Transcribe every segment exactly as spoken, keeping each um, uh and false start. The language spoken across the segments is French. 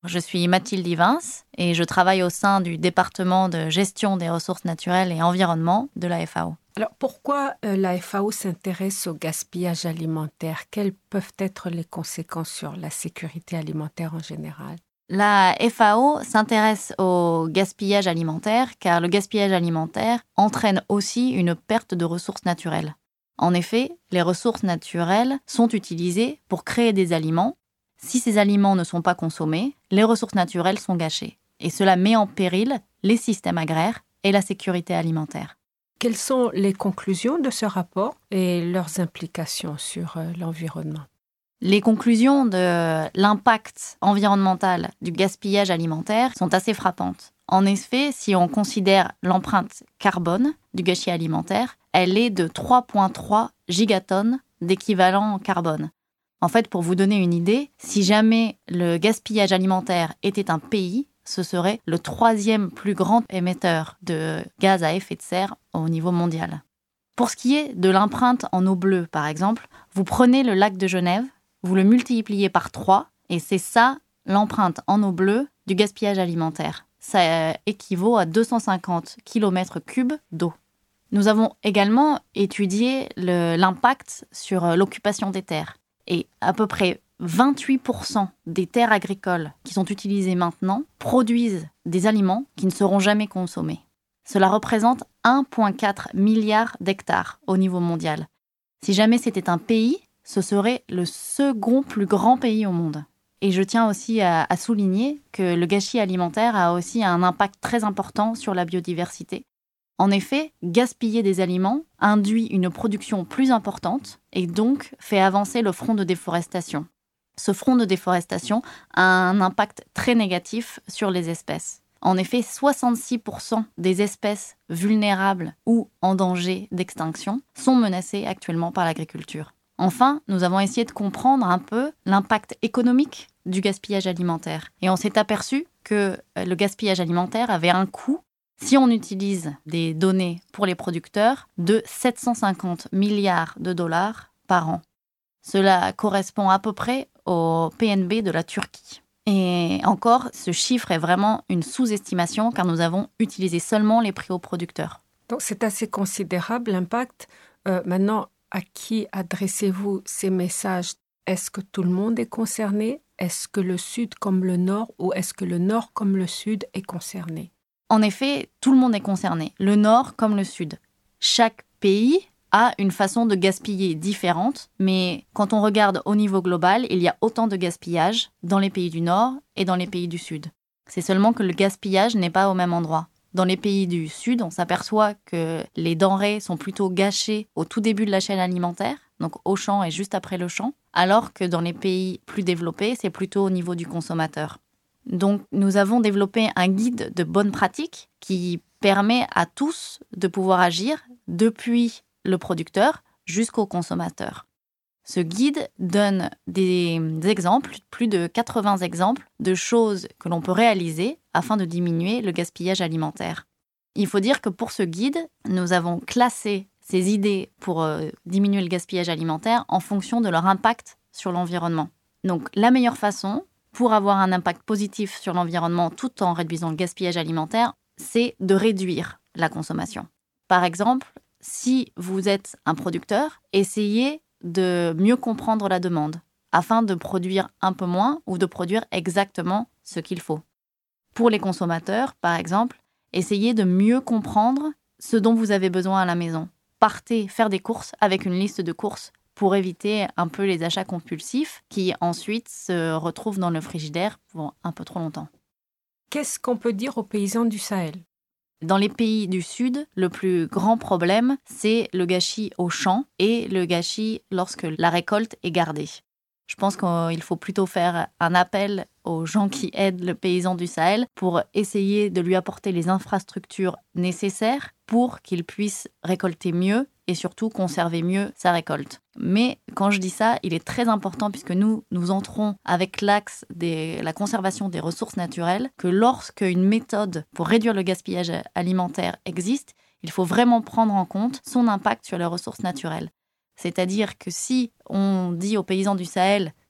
Je suis Mathilde Ivins et je travaille au sein du département de gestion des ressources naturelles et environnement de la F A O. Alors, pourquoi euh, la F A O s'intéresse au gaspillage alimentaire? Quelles peuvent être les conséquences sur la sécurité alimentaire en général? La F A O s'intéresse au gaspillage alimentaire car le gaspillage alimentaire entraîne aussi une perte de ressources naturelles. En effet, les ressources naturelles sont utilisées pour créer des aliments. Si ces aliments ne sont pas consommés, les ressources naturelles sont gâchées. Et cela met en péril les systèmes agraires et la sécurité alimentaire. Quelles sont les conclusions de ce rapport et leurs implications sur euh, l'environnement? Les conclusions de l'impact environnemental du gaspillage alimentaire sont assez frappantes. En effet, si on considère l'empreinte carbone du gâchis alimentaire, elle est de trois virgule trois gigatonnes d'équivalent carbone. En fait, pour vous donner une idée, si jamais le gaspillage alimentaire était un pays, ce serait le troisième plus grand émetteur de gaz à effet de serre au niveau mondial. Pour ce qui est de l'empreinte en eau bleue, par exemple, vous prenez le lac de Genève, vous le multipliez par trois, et c'est ça l'empreinte en eau bleue du gaspillage alimentaire. Ça équivaut à deux cent cinquante kilomètres cubes d'eau. Nous avons également étudié le, l'impact sur l'occupation des terres. Et à peu près vingt-huit pour cent des terres agricoles qui sont utilisées maintenant produisent des aliments qui ne seront jamais consommés. Cela représente un virgule quatre milliard d'hectares au niveau mondial. Si jamais c'était un pays, ce serait le second plus grand pays au monde. Et je tiens aussi à, à souligner que le gâchis alimentaire a aussi un impact très important sur la biodiversité. En effet, gaspiller des aliments induit une production plus importante et donc fait avancer le front de déforestation. Ce front de déforestation a un impact très négatif sur les espèces. En effet, soixante-six pour cent des espèces vulnérables ou en danger d'extinction sont menacées actuellement par l'agriculture. Enfin, nous avons essayé de comprendre un peu l'impact économique du gaspillage alimentaire. Et on s'est aperçu que le gaspillage alimentaire avait un coût, si on utilise des données pour les producteurs, de sept cent cinquante milliards de dollars par an. Cela correspond à peu près au P N B de la Turquie. Et encore, ce chiffre est vraiment une sous-estimation car nous avons utilisé seulement les prix aux producteurs. Donc c'est assez considérable l'impact. Euh, maintenant, à qui adressez-vous ces messages? Est-ce que tout le monde est concerné? Est-ce que le Sud comme le Nord ou est-ce que le Nord comme le Sud est concerné? En effet, tout le monde est concerné, le Nord comme le Sud. Chaque pays a une façon de gaspiller différente, mais quand on regarde au niveau global, il y a autant de gaspillage dans les pays du Nord et dans les pays du Sud. C'est seulement que le gaspillage n'est pas au même endroit. Dans les pays du Sud, on s'aperçoit que les denrées sont plutôt gâchées au tout début de la chaîne alimentaire, donc au champ et juste après le champ, alors que dans les pays plus développés, c'est plutôt au niveau du consommateur. Donc, nous avons développé un guide de bonnes pratiques qui permet à tous de pouvoir agir depuis le producteur jusqu'au consommateur. Ce guide donne des exemples, plus de quatre-vingts exemples de choses que l'on peut réaliser afin de diminuer le gaspillage alimentaire. Il faut dire que pour ce guide, nous avons classé ces idées pour euh, diminuer le gaspillage alimentaire en fonction de leur impact sur l'environnement. Donc, la meilleure façon pour avoir un impact positif sur l'environnement tout en réduisant le gaspillage alimentaire, c'est de réduire la consommation. Par exemple, si vous êtes un producteur, essayez de mieux comprendre la demande afin de produire un peu moins ou de produire exactement ce qu'il faut. Pour les consommateurs, par exemple, essayez de mieux comprendre ce dont vous avez besoin à la maison. Partez faire des courses avec une liste de courses pour éviter un peu les achats compulsifs qui ensuite se retrouvent dans le frigidaire pour un peu trop longtemps. Qu'est-ce qu'on peut dire aux paysans du Sahel? Dans les pays du Sud, le plus grand problème, c'est le gâchis au champ et le gâchis lorsque la récolte est gardée. Je pense qu'il faut plutôt faire un appel aux gens qui aident le paysan du Sahel pour essayer de lui apporter les infrastructures nécessaires pour qu'il puisse récolter mieux et surtout conserver mieux sa récolte. Mais quand je dis ça, il est très important puisque nous, nous entrons avec l'axe de la conservation des ressources naturelles, que lorsque une méthode pour réduire le gaspillage alimentaire existe, il faut vraiment prendre en compte son impact sur les ressources naturelles. C'est-à-dire que si on dit aux paysans du Sahel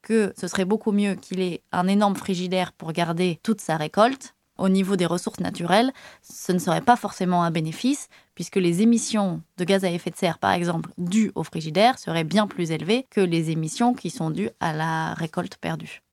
que ce serait beaucoup mieux qu'il ait un énorme frigidaire pour garder toute sa récolte. Au niveau des ressources naturelles, ce ne serait pas forcément un bénéfice, puisque les émissions de gaz à effet de serre, par exemple, dues au frigidaire, seraient bien plus élevées que les émissions qui sont dues à la récolte perdue.